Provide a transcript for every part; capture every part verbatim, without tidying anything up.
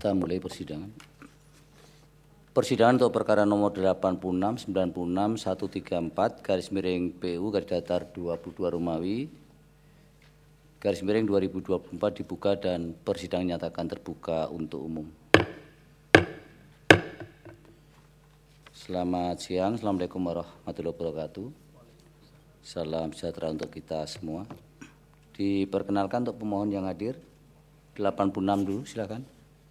Kita mulai persidangan. Persidangan untuk perkara nomor delapan puluh enam, sembilan puluh enam, seratus tiga puluh empat, garis miring P U, garis datar dua puluh dua Romawi, garis miring dua ribu dua puluh empat dibuka dan persidangan nyatakan terbuka untuk umum. Selamat siang, Assalamualaikum warahmatullahi wabarakatuh. Salam sejahtera untuk kita semua. Diperkenalkan untuk pemohon yang hadir, delapan puluh enam dulu, silakan.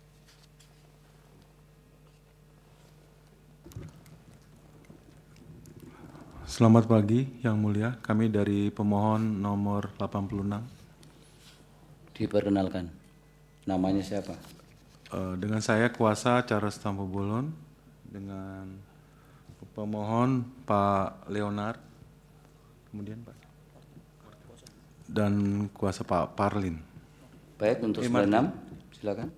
Selamat pagi, Yang Mulia. Kami dari pemohon nomor delapan puluh enam. Diperkenalkan, namanya siapa? Uh, dengan saya kuasa Charles Tampobolon, dengan pemohon Pak Leonard, kemudian Pak, dan kuasa Pak Parlin. Baik, untuk sembilan puluh enam, silakan.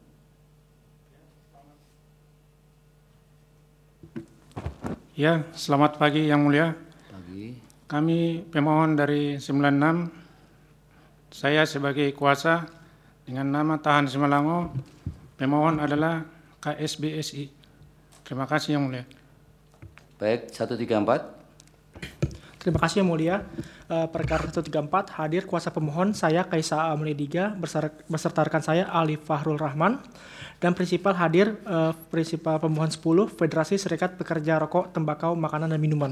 Ya, selamat pagi Yang Mulia. Pagi. Kami pemohon dari sembilan puluh enam, saya sebagai kuasa dengan nama Tahan Simalango, pemohon adalah K S B S I. Terima kasih Yang Mulia. Baik, seratus tiga puluh empat. Terima kasih Yang Mulia. Uh, perkara seratus tiga puluh empat, hadir kuasa pemohon saya Kaisa Amunidiga beserta rekan saya Ali Fahrul Rahman, dan prinsipal hadir uh, prinsipal pemohon sepuluh Federasi Serikat Pekerja Rokok, Tembakau, Makanan dan Minuman.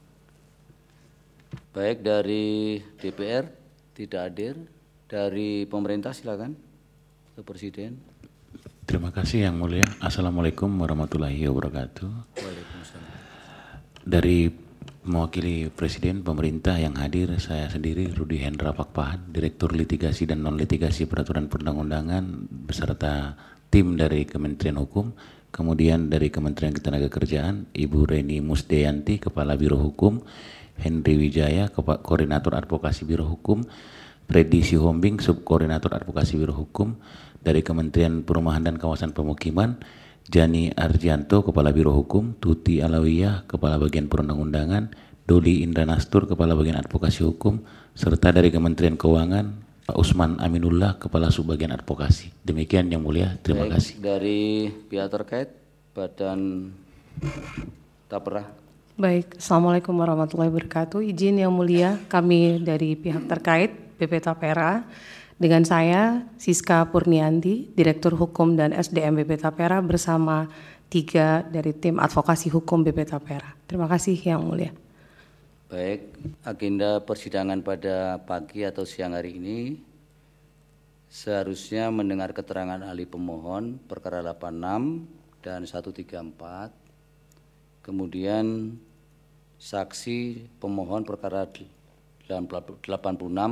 Baik, dari D P R tidak hadir. Dari pemerintah silakan, Pak Presiden. Terima kasih Yang Mulia. Assalamualaikum warahmatullahi wabarakatuh. Waalaikumsalam. Dari mewakili Presiden pemerintah yang hadir, saya sendiri Rudi Hendra Pakpahan, Direktur Litigasi dan Non-Litigasi Peraturan Perundang-undangan beserta tim dari Kementerian Hukum, kemudian dari Kementerian Ketenagakerjaan, Ibu Reni Musdeyanti, Kepala Biro Hukum, Henry Wijaya, Koordinator Advokasi Biro Hukum, Freddy Sihombing, Subkoordinator Advokasi Biro Hukum, dari Kementerian Perumahan dan Kawasan Pemukiman, Jani Arjanto, Kepala Biro Hukum, Tuti Alawiyah, Kepala Bagian Perundang-undangan, Doli Indranastur, Kepala Bagian Advokasi Hukum, serta dari Kementerian Keuangan, Pak Usman Aminullah, Kepala Subbagian Advokasi. Demikian Yang Mulia, terima Baik, kasih. dari pihak terkait, Badan Tapera. Baik, Assalamualaikum warahmatullahi wabarakatuh. Izin Yang Mulia, kami dari pihak terkait B P Tapera, dengan saya Siska Purnianti, Direktur Hukum dan S D M B P Tapera bersama tiga dari tim advokasi hukum B P Tapera. Terima kasih Yang Mulia. Baik, agenda persidangan pada pagi atau siang hari ini seharusnya mendengar keterangan ahli pemohon perkara delapan puluh enam dan seratus tiga puluh empat. Kemudian saksi pemohon perkara delapan puluh enam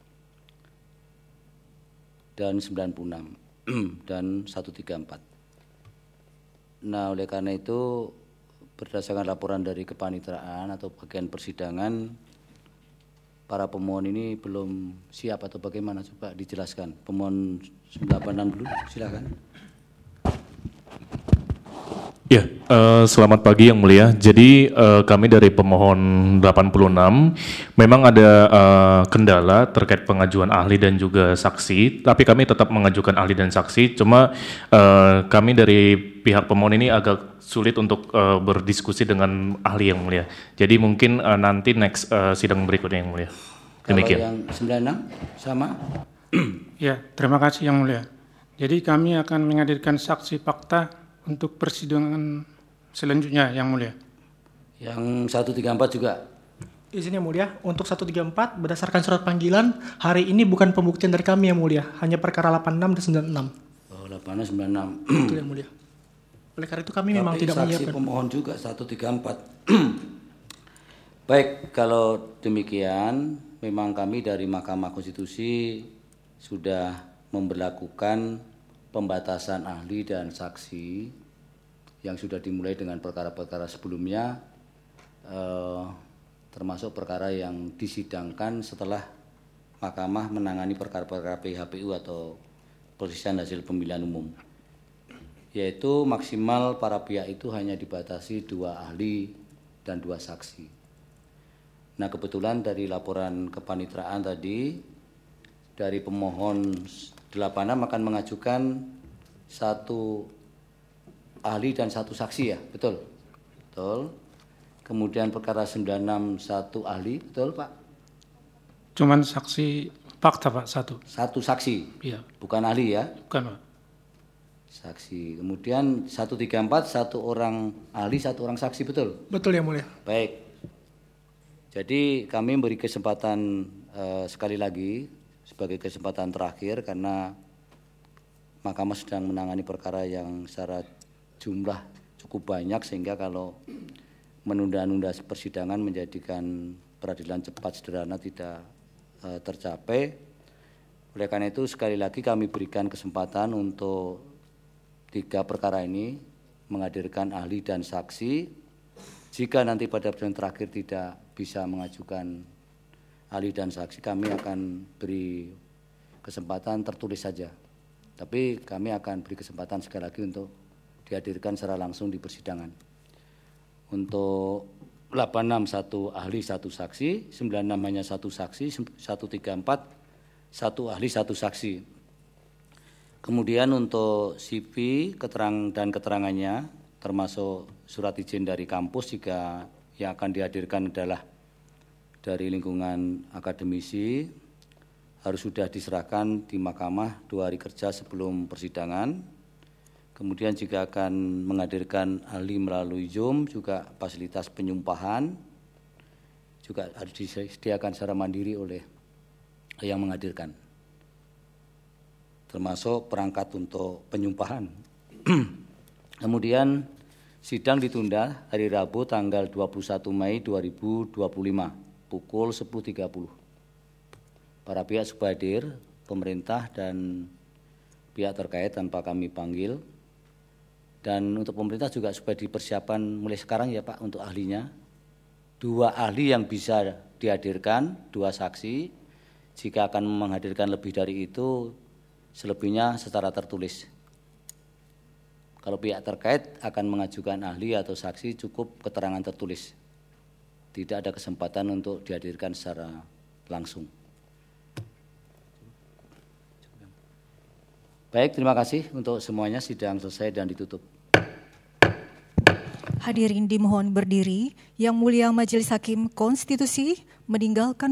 dan sembilan puluh enam dan seratus tiga puluh empat. Nah, oleh karena itu berdasarkan laporan dari kepanitraan atau bagian persidangan, para pemohon ini belum siap atau bagaimana, coba dijelaskan. Pemohon delapan puluh enam dulu, silakan. Ya, uh, selamat pagi Yang Mulia. Jadi uh, kami dari pemohon delapan puluh enam memang ada uh, kendala terkait pengajuan ahli dan juga saksi, tapi kami tetap mengajukan ahli dan saksi, cuma uh, kami dari pihak pemohon ini agak sulit untuk uh, berdiskusi dengan ahli Yang Mulia. Jadi mungkin uh, nanti next uh, sidang berikutnya Yang Mulia. Demikian. Kalau yang sembilan puluh enam sama? Ya, terima kasih Yang Mulia. Jadi kami akan menghadirkan saksi fakta untuk persidangan selanjutnya Yang Mulia. Yang seratus tiga puluh empat juga? Izin Yang Mulia, untuk seratus tiga puluh empat berdasarkan surat panggilan, hari ini bukan pembuktian dari kami Yang Mulia, hanya perkara delapan puluh enam dan sembilan puluh enam. Oh, delapan puluh enam, sembilan puluh enam. Itu Yang Mulia. Oleh karena itu kami Tapi memang tidak saksi menyiapkan. pemohon juga seratus tiga puluh empat. Baik, kalau demikian memang kami dari Mahkamah Konstitusi sudah memberlakukan pembatasan ahli dan saksi yang sudah dimulai dengan perkara-perkara sebelumnya, eh, termasuk perkara yang disidangkan setelah Mahkamah menangani perkara-perkara P H P U atau perselisihan hasil pemilihan umum, yaitu maksimal para pihak itu hanya dibatasi dua ahli dan dua saksi. Nah, kebetulan dari laporan kepanitraan tadi, dari pemohon delapan puluh enam akan mengajukan satu ahli dan satu saksi ya, betul? Betul. Kemudian perkara sembilan enam satu ahli, betul Pak? Cuman saksi fakta Pak, satu. Satu saksi, Iya. bukan ahli ya? Bukan Pak. Saksi. Kemudian seratus tiga puluh empat, satu orang ahli, satu orang saksi, betul? Betul Yang Mulia. Baik. Jadi kami beri kesempatan eh, sekali lagi sebagai kesempatan terakhir karena Mahkamah sedang menangani perkara yang secara jumlah cukup banyak sehingga kalau menunda-nunda persidangan menjadikan peradilan cepat sederhana tidak eh, tercapai. Oleh karena itu sekali lagi kami berikan kesempatan untuk tiga perkara ini menghadirkan ahli dan saksi. Jika nanti pada persidangan terakhir tidak bisa mengajukan ahli dan saksi, kami akan beri kesempatan tertulis saja. Tapi kami akan beri kesempatan sekali lagi untuk dihadirkan secara langsung di persidangan. Untuk delapan enam satu ahli satu saksi, sembilan enam hanya satu saksi, seratus tiga puluh empat satu ahli satu saksi. Kemudian untuk C V keterang dan keterangannya termasuk surat izin dari kampus jika yang akan dihadirkan adalah dari lingkungan akademisi harus sudah diserahkan di mahkamah dua hari kerja sebelum persidangan. Kemudian jika akan menghadirkan ahli melalui Zoom juga fasilitas penyumpahan juga harus disediakan secara mandiri oleh yang menghadirkan, termasuk perangkat untuk penyumpahan. Kemudian sidang ditunda hari Rabu tanggal dua puluh satu Mei dua ribu dua puluh lima pukul sepuluh tiga puluh. Para pihak supaya hadir, pemerintah dan pihak terkait tanpa kami panggil. Dan untuk pemerintah juga supaya dipersiapkan mulai sekarang ya Pak untuk ahlinya. Dua ahli yang bisa dihadirkan, dua saksi. Jika akan menghadirkan lebih dari itu, selebihnya secara tertulis. Kalau pihak terkait akan mengajukan ahli atau saksi cukup keterangan tertulis. Tidak ada kesempatan untuk dihadirkan secara langsung. Baik, terima kasih untuk semuanya. Sidang selesai dan ditutup. Hadirin dimohon berdiri. Yang Mulia Majelis Hakim Konstitusi meninggalkan